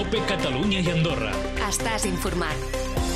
COPE Catalunya i Andorra. Estàs informat.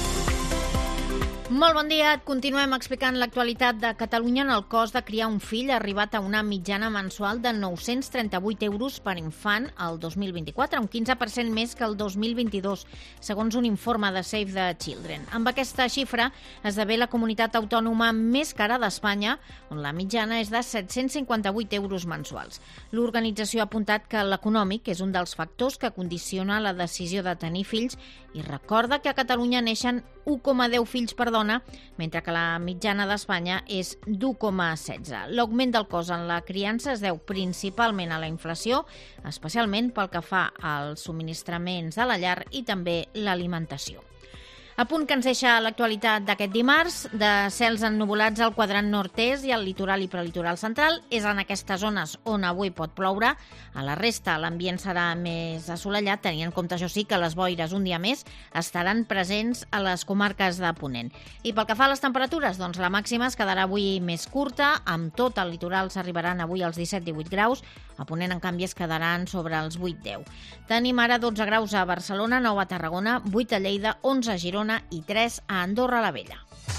Molt bon dia. Continuem explicant l'actualitat de Catalunya. En el cost de criar un fill ha arribat a una mitjana mensual de 938 euros per infant el 2024, un 15% més que el 2022, segons un informe de Save the Children. Amb aquesta xifra esdevé la comunitat autònoma més cara d'Espanya, on la mitjana és de 758 euros mensuals. L'organització ha apuntat que l'econòmic és un dels factors que condiciona la decisió de tenir fills i recorda que a Catalunya neixen 1,10 fills per dona, mentre que la mitjana d'Espanya és d'1,16. L'augment del cost en la criança es deu principalment a la inflació, especialment pel que fa als subministraments de la llar i també l'alimentació. A punt que ens deixa l'actualitat d'aquest dimarts, de cels ennuvolats al quadrant nord-est i al litoral i prelitoral central. És en aquestes zones on avui pot ploure. A la resta l'ambient serà més assolellat, tenint en compte, això sí, que les boires un dia més estaran presents a les comarques de Ponent. I pel que fa a les temperatures, doncs la màxima es quedarà avui més curta. Amb tot el litoral s'arribaran avui als 17-18 graus. A Ponent, en canvi, es quedaran sobre els 8-10. Tenim ara 12 graus a Barcelona, 9 a Tarragona, 8 a Lleida, 11 a Girona i 3 a Andorra la Vella.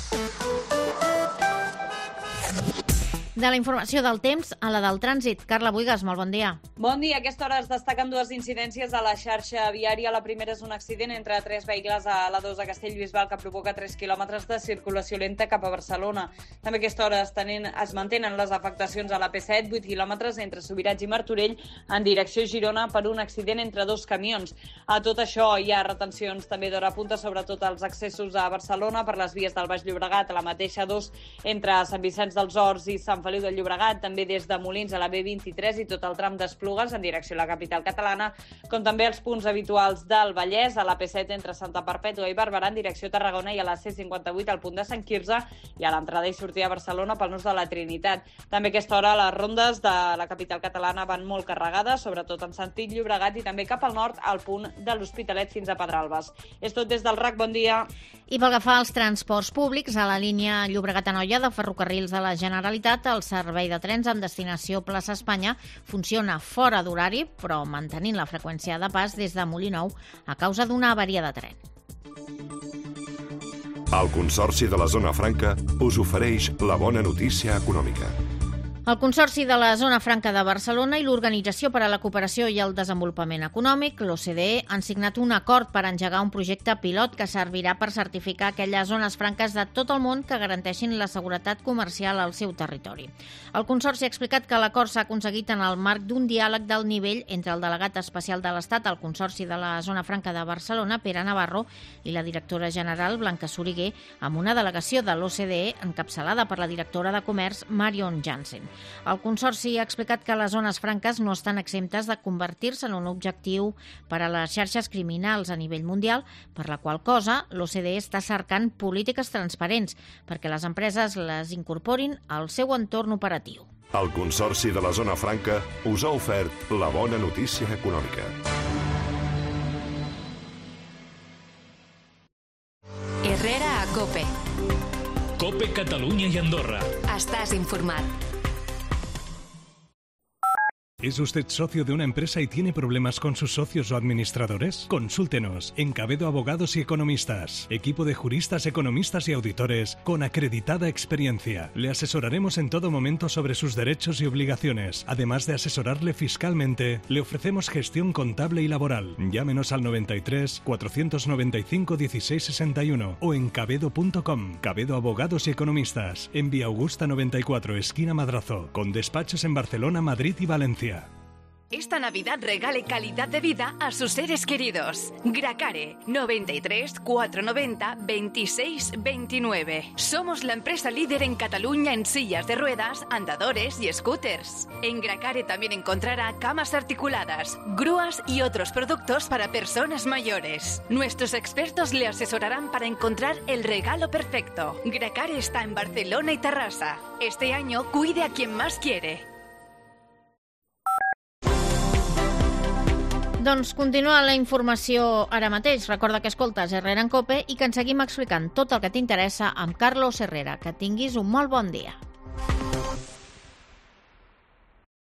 De la informació del temps a la del trànsit. Carla Buigas, molt bon dia. Bon dia. A aquesta hora es destaquen dues incidències a la xarxa viària. La primera és un accident entre tres vehicles a l'A2 de Castellbisbal que provoca 3 quilòmetres de circulació lenta cap a Barcelona. També a aquesta hora es mantenen les afectacions a la P7, 8 quilòmetres entre Subirats i Martorell en direcció Girona per un accident entre dos camions. A tot això hi ha retencions també d'hora punta, sobretot als accessos a Barcelona per les vies del Baix Llobregat, a la mateixa 2 entre Sant Vicenç dels Horts i Sant Feliu de Llobregat, també des de Molins a la B23 i tot el tram d'Esplugues en direcció a la capital catalana, com també els punts habituals del Vallès, a la P7 entre Santa Perpètua i Barberà en direcció a Tarragona i a la C58 al punt de Sant Quirze i a l'entrada i sortida a Barcelona pel nus de la Trinitat. També a aquesta hora les rondes de la capital catalana van molt carregades, sobretot en sentit Llobregat i també cap al nord al punt de l'Hospitalet fins a Pedralbes. És tot des del RAC, bon dia. I pel que fa als transports públics, a la línia Llobregat-Anoia de Ferrocarrils de la Generalitat, el servei de trens amb destinació Plaça Espanya funciona fora d'horari, però mantenint la freqüència de pas des de Molinou a causa d'una avaria de tren. El Consorci de la Zona Franca us ofereix la bona notícia econòmica. El Consorci de la Zona Franca de Barcelona i l'Organització per a la Cooperació i el Desenvolupament Econòmic, l'OCDE, han signat un acord per engegar un projecte pilot que servirà per certificar aquelles zones franques de tot el món que garanteixin la seguretat comercial al seu territori. El Consorci ha explicat que l'acord s'ha aconseguit en el marc d'un diàleg d'alt nivell entre el delegat especial de l'Estat al Consorci de la Zona Franca de Barcelona, Pere Navarro, i la directora general, Blanca Soriguer, amb una delegació de l'OCDE encapçalada per la directora de Comerç, Marion Jansen. El Consorci ha explicat que les zones franques no estan exemptes de convertir-se en un objectiu per a les xarxes criminals a nivell mundial, per la qual cosa l'OCDE està cercant polítiques transparents perquè les empreses les incorporin al seu entorn operatiu. El Consorci de la Zona Franca us ha ofert la bona notícia econòmica. Herrera a COPE. COPE Catalunya i Andorra. Estàs informat. ¿Es usted socio de una empresa y tiene problemas con sus socios o administradores? Consúltenos en Cabedo Abogados y Economistas, equipo de juristas, economistas y auditores con acreditada experiencia. Le asesoraremos en todo momento sobre sus derechos y obligaciones. Además de asesorarle fiscalmente, le ofrecemos gestión contable y laboral. Llámenos al 93 495 1661 o en cabedo.com. Cabedo Abogados y Economistas, en Vía Augusta 94, esquina Madrazo, con despachos en Barcelona, Madrid y Valencia. Esta Navidad regale calidad de vida a sus seres queridos. Gracare, 93 490 26 29. Somos la empresa líder en Cataluña en sillas de ruedas, andadores y scooters. En Gracare también encontrará camas articuladas, grúas y otros productos para personas mayores. Nuestros expertos le asesorarán para encontrar el regalo perfecto. Gracare está en Barcelona y Terrassa. Este año cuide a quien más quiere. Doncs continua la informació ara mateix. Recorda que escoltes Herrera en COPE i que ens seguim explicant tot el que t'interessa amb Carlos Herrera. Que tinguis un molt bon dia.